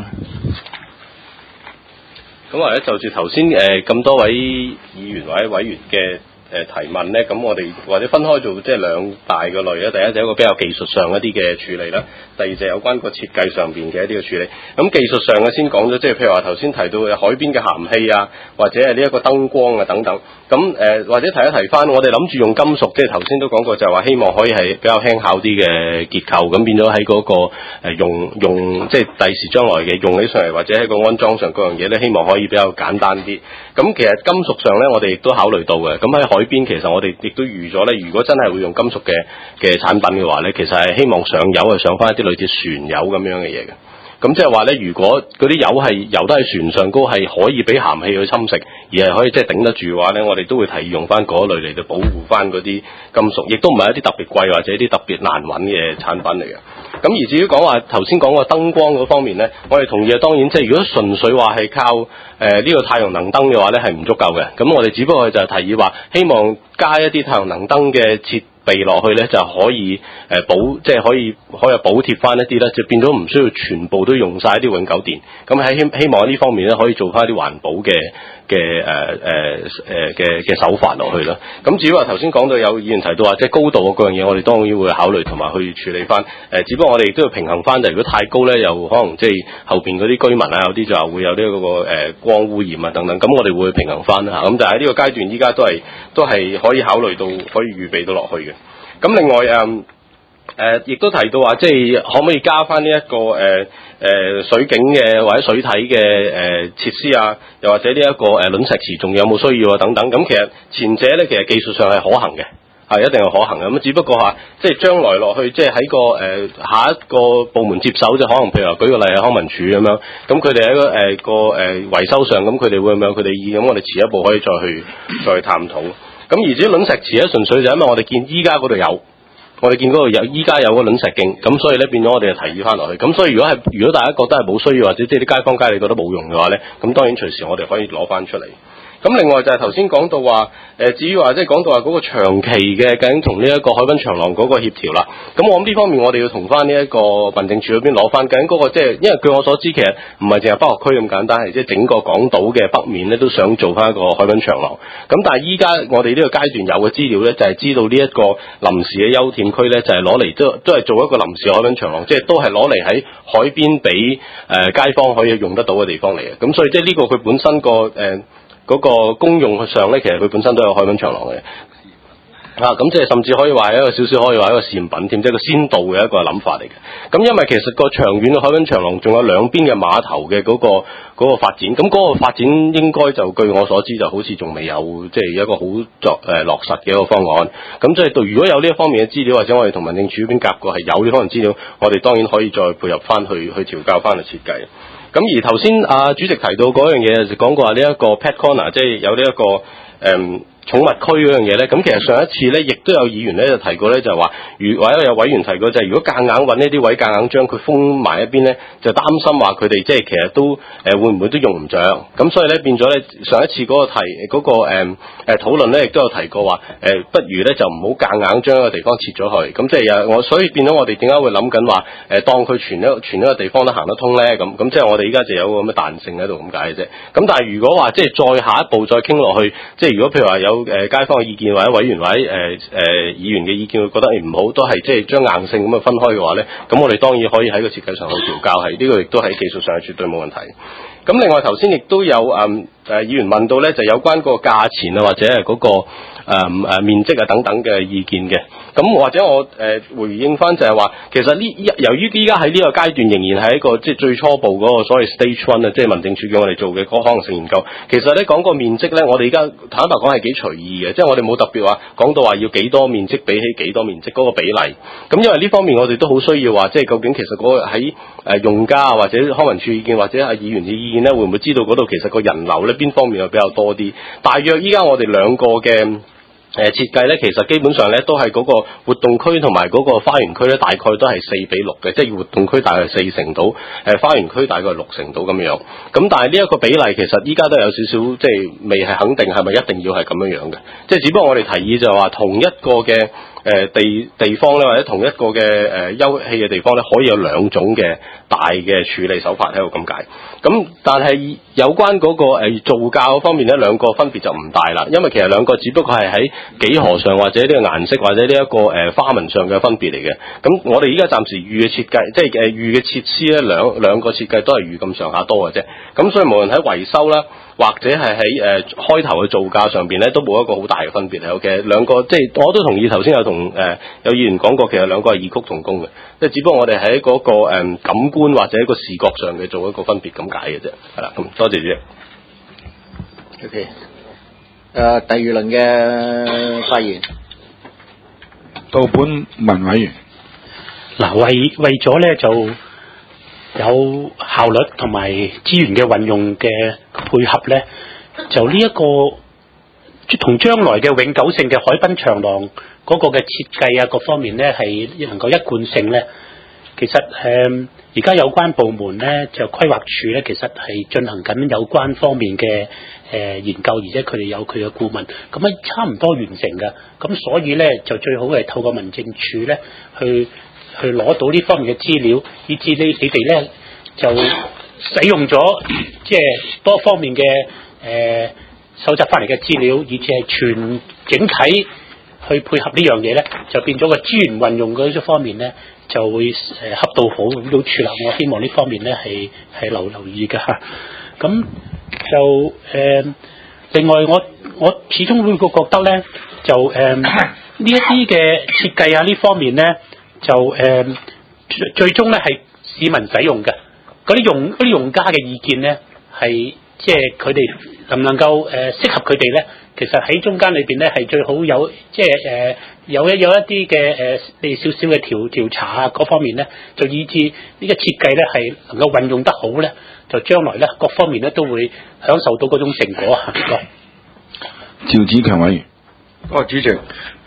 咁或者就住頭先誒咁多位議員或者委員嘅誒提問咧，咁我哋或者分開做即係兩大嘅類啦。第一就係一個比較技術上一啲嘅處理啦，第二就係有關個設計上邊嘅一啲嘅處理。咁技術上嘅先講咗，即係譬如話頭先提到嘅海邊嘅鹹氣啊，或者係呢一個燈光啊等等。咁誒、呃、或者提一提翻，我哋諗住用金屬，即係頭先都講過，就係話希望可以係比較輕巧啲嘅結構，咁變咗喺嗰個誒、呃、用用即係第時將來嘅用起上嚟，或者喺個安裝上嗰樣嘢咧，希望可以比較簡單啲。咁其實金屬上咧，我哋亦都考慮到嘅。咁喺海邊，其實我哋亦都預咗咧，如果真係會用金屬嘅嘅產品嘅話咧，其實係希望上油係上翻一啲類似船油咁樣嘅嘢嘅。咁即係話咧，如果嗰啲油係油得喺船上高，係可以俾鹹氣去侵蝕，而係可以即係頂得住嘅話咧，我哋都會提議用翻嗰類嚟到保護翻嗰啲金屬，亦都唔係一啲特別貴或者一啲特別難揾嘅產品嚟嘅。咁而至於講話頭先講個燈光嗰方面咧，我哋同意啊，當然即係如果純粹話係靠誒呢、呃這個太陽能燈嘅話咧，係唔足夠嘅。咁我哋只不過就係提議話，希望加一啲太陽能燈嘅設備落去咧，就可以誒、呃、補，即係可以可以補貼翻一啲咧，就變咗唔需要全部都用晒啲永久電。咁喺希希望喺呢方面咧，可以做翻一啲環保嘅嘅誒誒誒嘅嘅手法落去啦。咁至於話頭先講到有議員提到話，即係高度嗰樣嘢，我哋當然會考慮同埋去處理翻。誒、呃，只不過我哋亦都要平衡翻，就如果太高咧，又可能即係後邊嗰啲居民啊，有啲就話會有呢、這、嗰個誒、呃、光污染啊等等。咁我哋會平衡翻啦嚇。咁但係喺呢個階段，依家都係都係可以考慮到，可以預備到落去嘅。咁另外誒誒，亦、呃、都提到話，即係可唔可以加翻呢一個誒誒、呃、水景嘅或者水體嘅誒、呃、設施啊，又或者呢一個誒卵石池仲有冇需要啊等等。咁其實前者咧，其實技術上係可行嘅，係一定係可行嘅。咁只不過嚇，即係將來落去，即係喺個誒、呃、下一個部門接手，就可能譬如話舉個例係康文署咁樣，咁佢哋喺個誒、呃、個誒、呃、維修上，咁佢哋會唔會有佢哋意見？咁我哋遲一步可以再去再去探討。咁而至於卵石池咧，純粹就因為我哋見依家嗰度有， 我哋見嗰度有依家有個卵石徑，咁所以咧變咗我哋就提議翻落去。咁所以如果係如果大家覺得係冇需要，或者即係啲街坊街里覺得冇用嘅話咧，咁當然隨時我哋可以攞翻出嚟。咁另外就係頭先講到話，誒至於話即係講到話嗰個長期嘅究竟同呢一個海濱長廊嗰個協調啦。咁我諗呢方面我哋要同翻呢一個民政處嗰邊攞翻究竟嗰個即係，因為據我所知其實唔係淨係北學區咁簡單，係即係整個港島嘅北面咧都想做翻一個海濱長廊。咁但係依家我哋呢個階段有嘅資料咧，就係知道呢一個臨時嘅優恬區咧，就係攞嚟都都係做一個臨時海濱長廊，即係都係攞嚟喺海邊俾誒街坊可以用得到嘅地方嚟嘅。咁所以即係呢個佢本身個誒。呃嗰個公用上咧，其實佢本身都有海濱長廊嘅，啊，咁即係甚至可以話係一個少少可以話一個試驗品添，即係個先導嘅一個諗法嚟嘅。咁因為其實個長遠嘅海濱長廊仲有兩邊嘅碼頭嘅嗰個嗰個發展，咁嗰個發展應該就據我所知就好似仲未有即係一個好作誒落實嘅一個方案。咁即係到如果有呢一方面嘅資料，或者我哋同民政處嗰邊夾過係有呢方面資料，我哋當然可以再配合翻去去調校翻去設計。咁而頭先啊主席提到嗰樣嘢就講過話呢一個 pet corner， 即係有呢、這、一個誒。嗯寵物區嗰樣嘢咧，咁其實上一次咧，亦都有議員咧就提過咧，就係話，如或者有委員提過就係，如果夾硬揾呢啲位，夾硬將佢封埋一邊咧，就擔心話佢哋即係其實都誒、呃、會唔會都用唔着，咁所以咧變咗咧上一次嗰個提嗰、嗰個誒誒、呃、討論咧，亦都有提過話誒、呃，不如咧就唔好夾硬將一個地方切咗去，咁即係有我所以變咗我哋點解會諗緊話誒當佢全一個全一個地方都行得通咧，咁咁即係我哋依家就有個咁嘅彈性喺度咁解嘅啫。咁但係如果話即係再下一步再傾落去，即係如果譬如話有誒、呃、街坊嘅意見或者委員或者誒誒、呃呃、議員嘅意見，會覺得誒唔好，都係即係將硬性咁去分開嘅話咧，咁我哋當然可以喺個設計上去調校，係呢、這個亦都喺技術上係絕對冇問題。咁另外頭先亦都有誒誒議員問到咧，就有關個價錢啊或者係嗰、那個誒誒、呃、面積啊等等嘅意見嘅。咁或者我誒、呃、回應翻就係話，其實呢由於依家喺呢個階段仍然係一個即係最初步嗰個所謂 stage one 啊，即係民政處叫我哋做嘅嗰個可能性研究。其實咧講個面積咧，我哋而家坦白講係幾隨意嘅，即係我哋冇特別話講到話要幾多面積比起幾多面積嗰個比例。咁因為呢方面我哋都好需要話，即係究竟其實嗰個喺誒用家或者康文署意見或者係議員嘅意見咧，會唔會知道嗰度其實個人流咧邊方面又比較多啲？大約依家我哋兩個嘅。誒、呃、設計咧，其實基本上咧都係嗰個活動區同埋嗰個花園區咧，大概都係四比六嘅，即係活動區大概係四成到，誒、呃、花園區大概係六成到咁樣。咁但係呢一個比例其實依家都有少少即係未係肯定係咪一定要係咁樣樣嘅，即係只不過我哋提議就係話同一個嘅。誒、呃、地地方咧，或者同一個嘅誒、呃、休憩嘅地方咧，可以有兩種嘅大嘅處理手法喺度咁解。咁但係有關嗰、那個、呃、造價方面咧，兩個分別就唔大啦，因為其實兩個只不過係喺幾何上或者呢個顏色或者呢、這、一個誒、呃、花紋上嘅分別嚟嘅。咁我哋依家暫時預嘅設計，即係誒預嘅設施咧，兩兩個設計都係預咁上下多嘅啫。咁所以無論喺維修啦，或者係喺誒開頭嘅造價上邊咧，都冇一個好大嘅分別係 OK。兩個即係我都同意頭先有同誒、呃、有議員講過，其實兩個係異曲同工嘅，即係只不過我哋喺嗰個誒、呃、感官或者一個視覺上嘅做一個分別咁解嘅啫。係啦，咁多謝主席。 OK，誒、呃、第二輪嘅發言， 道本文委員。 嗱，為為咗咧就有效率同埋資源嘅運用嘅配合咧，就呢、這、一個同將來嘅永久性嘅海濱長廊嗰個嘅設計啊，各方面咧係能夠一貫性咧。其實誒而家有關部門咧就規劃處咧，其實係進行緊有關方面嘅誒、呃、研究，而且佢哋有佢嘅顧問，咁啊差唔多完成㗎。咁所以咧就最好係透過民政處咧去。去攞到呢方面嘅資料，以至你你哋咧就使用咗即係多方面嘅誒收集翻嚟嘅資料，以至係全整體去配合呢樣嘢咧，就變咗個資源運用嗰一方面咧就會誒恰到好咁樣處理。我希望呢方面咧係係留留意嘅嚇。咁就誒、呃、另外我我始終會覺得咧就誒呢一啲嘅設計啊呢方面咧。就誒、呃、最終咧係市民使用嘅嗰啲用嗰啲用家嘅意見咧，係即係佢哋能唔能夠誒、呃、適合佢哋咧？其實喺中間裏邊咧係最好有即係誒、呃、有一有一啲嘅誒你少少嘅調調查啊嗰方面咧，就以致呢個設計咧係能夠運用得好咧，就將來咧各方面咧都會享受到嗰種成果啊！ 趙子強委員， 哦，主席。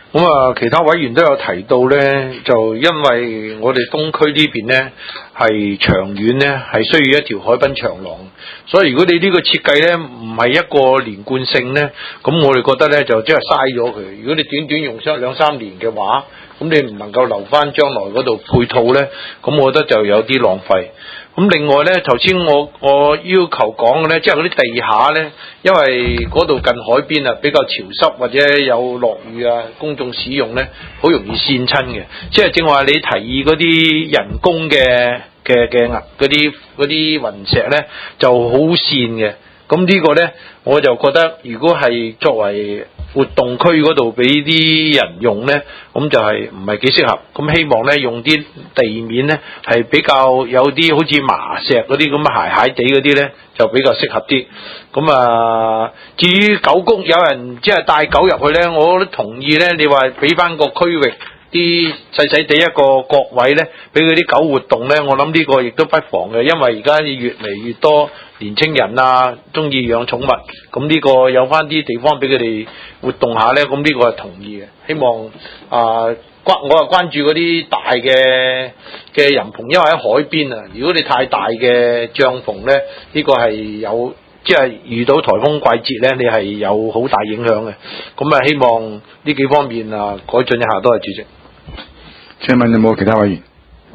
咁啊，其他委員都有提到呢，就因為我哋東區呢邊呢係長遠呢係需要一條海濱長廊，所以如果你呢個設計呢唔係一個連貫性呢，咁我哋覺得呢就即係嘥咗佢。如果你短短用咗兩三年嘅話，咁你唔能夠留翻將來嗰度配套呢，咁我覺得就有啲浪費。咁另外呢，頭先我我要求講嘅呢，即係嗰啲地下呢，因為嗰度近海邊啊，比較潮濕或者有落雨啊，公眾使用呢，好容易跣親嘅。即係正話你提議嗰啲人工嘅嘅嘅嗰啲嗰啲雲石呢，就好跣嘅。咁呢個呢，我就覺得如果係作為活動區嗰度俾啲人用呢，咁就係唔係幾適合。咁希望呢，用啲地面呢係比較有啲好似麻石嗰啲咁嘅鞋鞋地嗰啲呢，就比較適合啲。咁啊，至於狗谷有人即係帶狗入去呢，我都同意呢。你話俾翻個區域啲細細地一個角位呢，俾佢啲狗活動呢，我諗呢個亦都不妨嘅，因為而家越嚟越多年青人啊，中意養寵物，咁呢個有翻啲地方俾佢哋活動下呢，咁呢個係同意嘅。希望啊，關我係關注嗰啲大嘅嘅人篷，因為喺海邊啊，如果你太大嘅帳篷呢，呢個係有即係遇到颱風季節呢，你係有好大影響嘅。咁啊，希望呢幾方面啊改進一下，多謝主席。 請問有冇其他委員？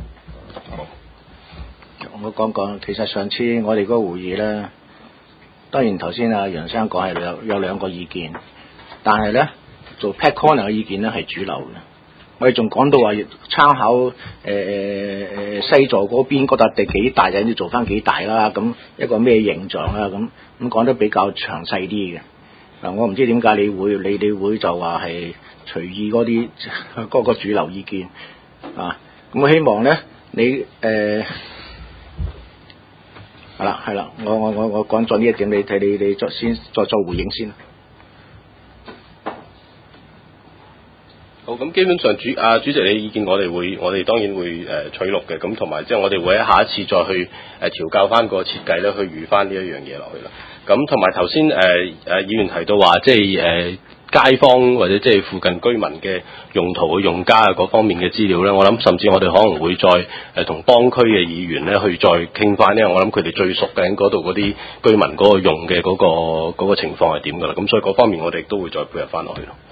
我講講，其實上次我哋嗰個會議咧，當然頭先阿楊生講係有有兩個意見，但係咧做 pet corner 嘅意見咧係主流嘅。我哋仲講到話參考誒誒誒西座嗰邊嗰笪地幾大，就要做翻幾大啦，咁一個咩形狀啦，咁咁講得比較詳細啲嘅。嗱，我唔知點解你會你哋會就話係隨意嗰啲嗰個主流意見啊，咁我希望咧你誒。呃係啦，係啦，我我我我講咗呢一點，你睇你你再先再做回應先。 好，咁基本上主啊主席你意見我哋會，我哋當然會誒、呃、取錄嘅，咁同埋即係我哋會喺下一次再去誒、呃、調校翻個設計咧，去預翻呢一樣嘢落去啦。咁同埋頭先誒誒議員提到話，即係誒。呃街坊或者即係附近居民嘅用途嘅用家啊嗰方面嘅資料咧，我諗甚至我哋可能會再誒同當區嘅議員咧去再傾翻，因為我諗佢哋最熟嘅嗰度嗰啲居民嗰個用嘅嗰、嗰個嗰個情況係點㗎啦，咁所以嗰方面我哋都會再配合翻落去咯。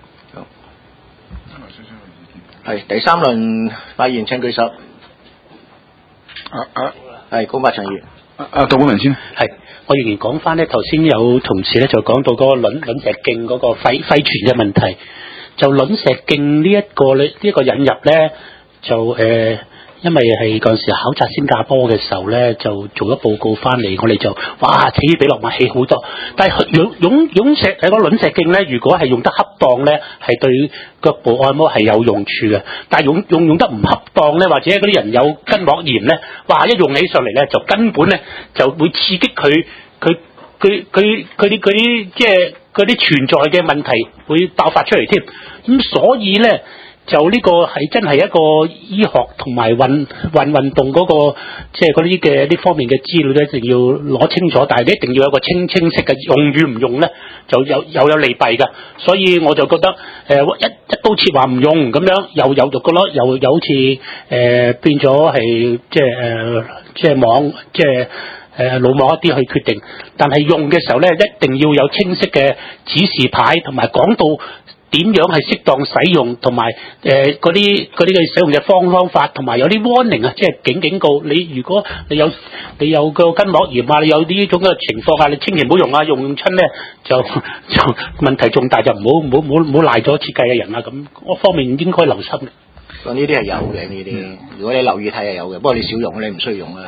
好，係第三輪發言請舉手。啊啊，係高柏祥議員。 啊啊，杜本文先。 係。我仍然講翻咧，頭先有同事咧就講到嗰個卵卵石徑嗰個廢廢傳嘅問題，就卵石徑呢一個咧呢一個引入咧，就誒、呃，因為係嗰陣時考察新加坡嘅時候咧，就做咗報告翻嚟，我哋就哇起比落馬起好多，但係湧湧湧石喺個卵石徑咧，如果係用得恰當咧，係對腳部按摩係有用處嘅，但係用用用得唔恰當咧，或者嗰啲人有筋膜炎咧，哇一用起上嚟咧，就根本咧就會刺激佢。佢佢佢佢啲嗰啲即係嗰啲存在嘅問題會爆發出嚟添，咁所以咧就呢個係真係一個醫學同埋運運運動嗰個即係嗰啲嘅呢方面嘅資料咧，一定要攞清楚，但係你一定要有一個清清晰嘅用與唔用咧，就有又有利弊㗎，所以我就覺得誒、呃、一一刀切話唔用咁樣又有肉㗎咯，又有好似誒、呃、變咗係即係誒即係網即係。誒魯莽一啲去決定，但係用嘅時候咧，一定要有清晰嘅指示牌，同埋講到點樣係適當使用，同埋誒嗰啲嗰啲嘅使用嘅方方法，同埋有啲 warning 啊，即係警警告你，如果你有你有個筋膜炎啊，你有呢種嘅情況啊，你千祈唔好用啊，用親咧就就問題重大，就唔好唔好唔好唔好賴咗設計嘅人啊，咁嗰方面應該留心嘅。 咁呢啲係有嘅，呢啲如果你留意睇係有嘅，不過你少用，你唔需要用啦。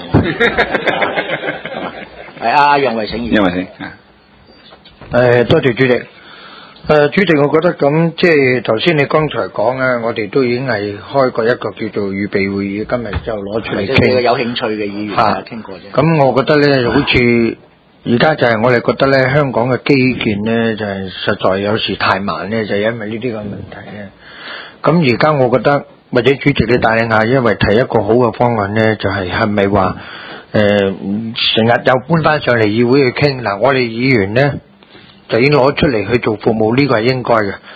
係啊，楊維醒議員。 楊維醒。 誒，多謝主席。誒、呃，主席，我覺得咁即係頭先你剛才講咧，我哋都已經係開過一個叫做預備會議，今日就攞出嚟傾。即係有興趣嘅議員啊，傾過啫。咁我覺得咧，好似而家就係我哋覺得咧，香港嘅基建咧就係、是、實在有時太慢咧，就係、因為呢啲咁嘅問題咧。咁而家我覺得。或者主席你帶領下，因為提一個好嘅方案呢，就係係咪話誒成日又搬翻上嚟議會去傾嗱？我哋議員呢，就已經攞出嚟去做服務，呢、這個係應該嘅。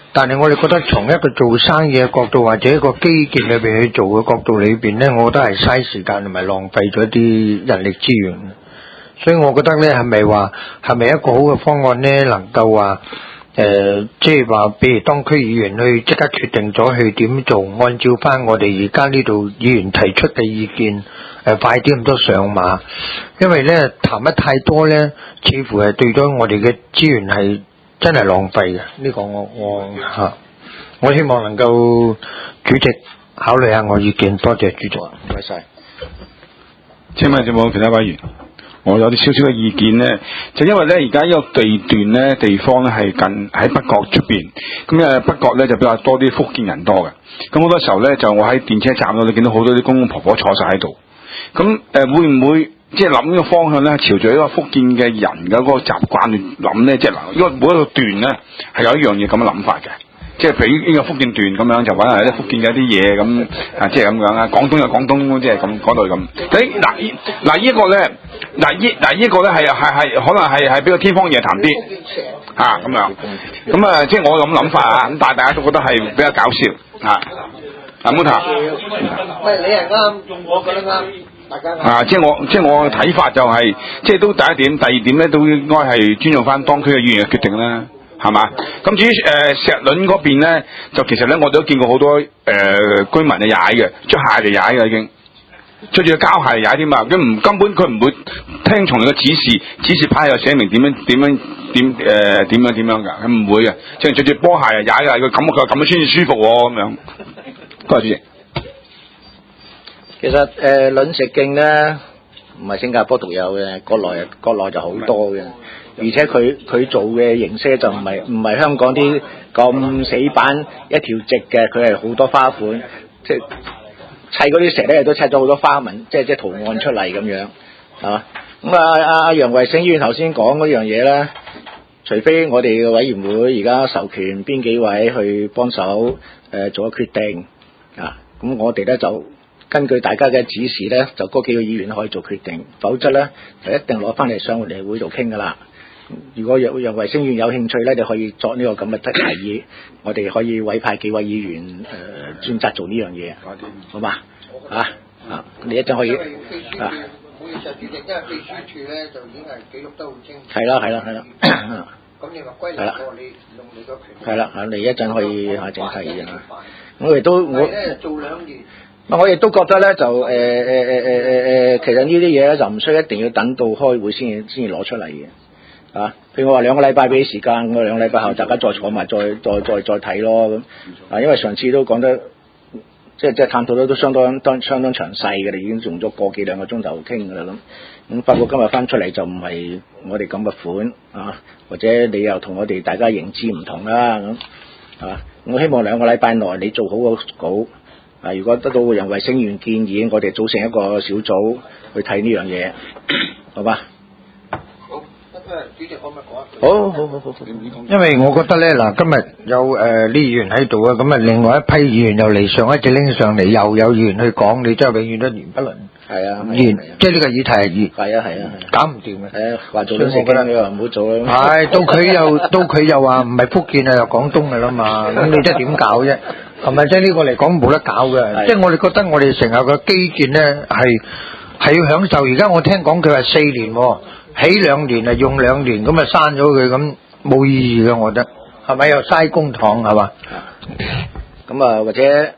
但係我哋覺得從一個做生意嘅角度，或者一個基建裏邊去做嘅角度裏邊咧，我覺得係嘥時間同埋浪費咗啲人力資源。所以我覺得咧，係咪話係咪一個好嘅方案咧，能夠話誒，即係話，比如當區議員去即刻決定咗去點做，按照翻我哋而家呢度議員提出嘅意見，誒、呃、快啲咁多上馬。因為咧談得太多咧，似乎係對咗我哋嘅資源係真係浪費嘅。呢、這個我我嚇、啊，我希望能夠主席考慮下我意見。多謝主席，唔該晒。 請問有冇其他委員？我有啲少少嘅意見呢，就因為呢而家呢個地段呢地方呢係近喺北角出邊，咁誒北角呢就比較多啲福建人多嘅，咁好多時候呢，就我喺電車站度你見到好多啲公公婆婆坐晒喺度，咁誒、呃、會唔會即係諗呢個方向呢？朝住一個福建嘅人嘅嗰個習慣去諗呢？即係嗱，因為每一個段呢係有一樣嘢咁嘅諗法嘅。即係譬如呢個福建段咁樣，就揾下啲福建嘅一啲嘢咁啊，即係咁樣啊。廣東有廣東，即係咁嗰度咁。誒嗱依嗱依一個咧，嗱依嗱依一個咧係係係可能係係比較天方夜譚啲嚇咁樣。咁啊，即係我咁諗法啊。咁但係大家都覺得係比較搞笑嚇。阿 Muta， 喂，你係啱，我覺得啱。大家啊，即係我即係我嘅睇法就係、是，即係都第一點，第二點咧都應該係尊重翻當區嘅議員嘅決定啦。係嘛？咁至於誒、呃、石輪嗰邊咧，就其實咧我哋都見過好多誒、呃、居民去踩嘅，着鞋嚟踩嘅已經，着住個膠鞋嚟踩添嘛。佢唔根本佢唔會聽從你嘅指示，指示牌又寫明點樣點樣點誒點樣點樣㗎，佢唔會嘅。即係着住波鞋嚟踩㗎，佢感覺佢咁樣先至舒服喎咁樣。多謝主席。 其實誒輪石徑咧唔係新加坡獨有嘅，國內國內就好多嘅。而且佢佢做嘅形式就唔係唔係香港啲咁死板一條直嘅，佢係好多花款，即係砌嗰啲石咧都砌咗好多花紋，即係即係圖案出嚟咁樣，係嘛？咁啊阿阿楊維醒議員頭先講嗰樣嘢咧，除非我哋嘅委員會而家授權邊幾位去幫手誒、呃、做個決定啊，咁我哋咧就根據大家嘅指示咧，就嗰幾個議員可以做決定，否則咧就一定攞翻嚟上我哋會度傾噶啦。如果楊楊維星議員有興趣咧，你可以作呢個咁嘅提議，我哋可以委派幾位議員誒、呃、專責做呢樣嘢，好嘛？啊啊，你一陣可以啊。唔好意思，主席，因為秘書處咧就已經係記錄得好清楚。係啦係啦係啦。咁你話歸納過你用你個權。係啦，啊你一陣可以下整提議啊。我亦都我做兩年。我亦都覺得咧，就誒誒誒誒誒誒，其實呢啲嘢咧就唔需要一定要等到開會先至先至攞出嚟嘅。啊，譬如我話兩個禮拜俾時間，我兩個禮拜後大家再坐埋，再再再再睇咯咁。啊，因為上次都講得，即係即係探討得都相當當相當詳細嘅，你已經用咗個幾兩個鐘頭傾㗎啦咁。咁發覺今日翻出嚟就唔係我哋咁嘅款啊，或者你又同我哋大家認知唔同啦咁。啊，我希望兩個禮拜內你做好個稿。啊，如果得到楊維星議員建議，我哋組成一個小組去睇呢樣嘢，好吧？主席可唔可以講？好好好好好。 因為我覺得咧，嗱，今日有誒啲議員喺度啊，咁啊，另外一批議員又嚟，上一隻拎上嚟，又有議員去講，你真係永遠都言不論。係啊，言即係呢個議題係議。係啊係啊係。搞唔掂嘅。係啊，話做都食啦，你話唔好做啦。係，到佢又到佢又話唔係福建啊，又廣東㗎啦嘛，咁你真係點搞啫？係咪即係呢個嚟講冇得搞嘅？即係我哋覺得我哋成日個基建咧係係要享受。而家我聽講佢話四年喎。起兩年啊，用兩年咁啊，刪咗佢咁冇意義嘅，我覺得係咪又嘥公帑係嘛？ 咁啊，或者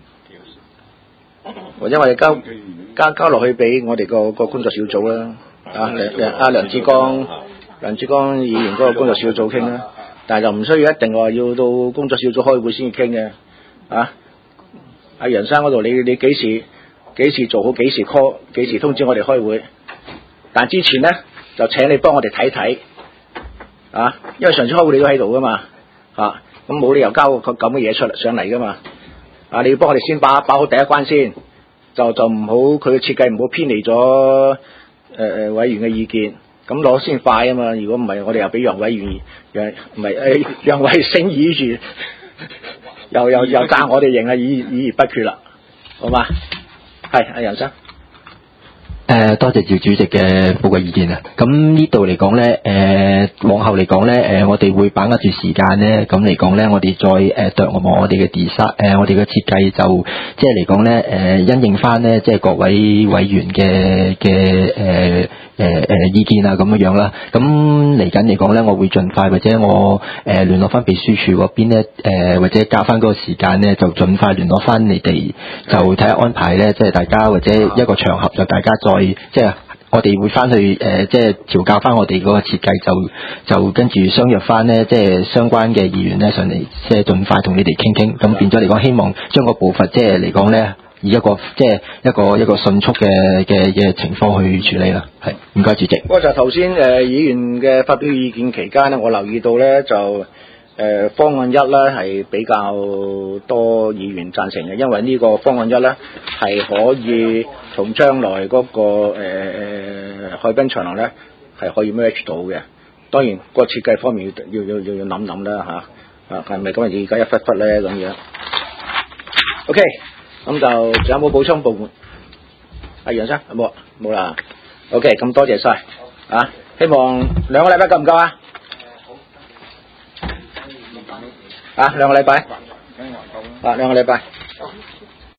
或者我哋交交交落去俾我哋個個工作小組啦，啊梁阿梁志剛梁志剛議員嗰個工作小組傾啦，但係就唔需要一定話要到工作小組開會先至傾嘅，啊阿楊生嗰度你你幾時幾時做好幾時 call 幾時通知我哋開會，但之前咧。就請你幫我哋睇睇，啊，因為上次開會你都喺度噶嘛，啊，咁冇理由交個咁嘅嘢出嚟上嚟噶嘛，啊，你要幫我哋先把把好第一關先，就就唔好佢嘅設計唔好偏離咗誒誒委員嘅意見，咁攞先快啊嘛，如果唔係我哋又俾楊委員楊唔係誒楊維星議員又又又讚我哋贏啊，議議而不決啦，好嘛？係阿楊生。 誒多謝趙主席嘅寶貴意見啊！咁呢度嚟講咧，誒往後嚟講咧，誒我哋會把握住時間咧，咁嚟講咧，我哋再誒琢磨我哋嘅 design，誒我哋嘅設計就即係嚟講咧，誒因應翻咧，即係各位委員嘅嘅誒誒誒意見啊咁樣樣啦。咁嚟緊嚟講咧，我會盡快或者我誒聯絡翻秘書處嗰邊咧，誒或者加翻嗰個時間咧，就盡快聯絡翻你哋，就睇下安排咧，即係大家或者一個場合就大家再。即係我哋會翻去誒、呃，即係調教翻我哋嗰個設計，就就跟住相約翻咧，即係相關嘅議員咧上嚟，即係盡快同你哋傾傾。咁變咗嚟講，希望將個步伐即係嚟講咧，以一個即係一個一個迅速嘅嘅嘅情況去處理啦。係，唔該主席。 不過就頭先誒議員嘅發表意見期間咧，我留意到咧就誒、呃、方案一咧係比較多議員贊成嘅，因為呢個方案一咧係可以同將來嗰、那個誒、呃、海濱長廊咧係可以 match 到嘅。當然個設計方面要要要要諗諗啦嚇，啊係咪咁而家一忽忽咧咁樣 ？OK， 咁就仲有冇補充部門？阿楊生有冇？冇啦。OK， 咁多謝晒啊！希望兩個禮拜夠唔夠啊？啊兩個禮拜，啊兩個禮拜。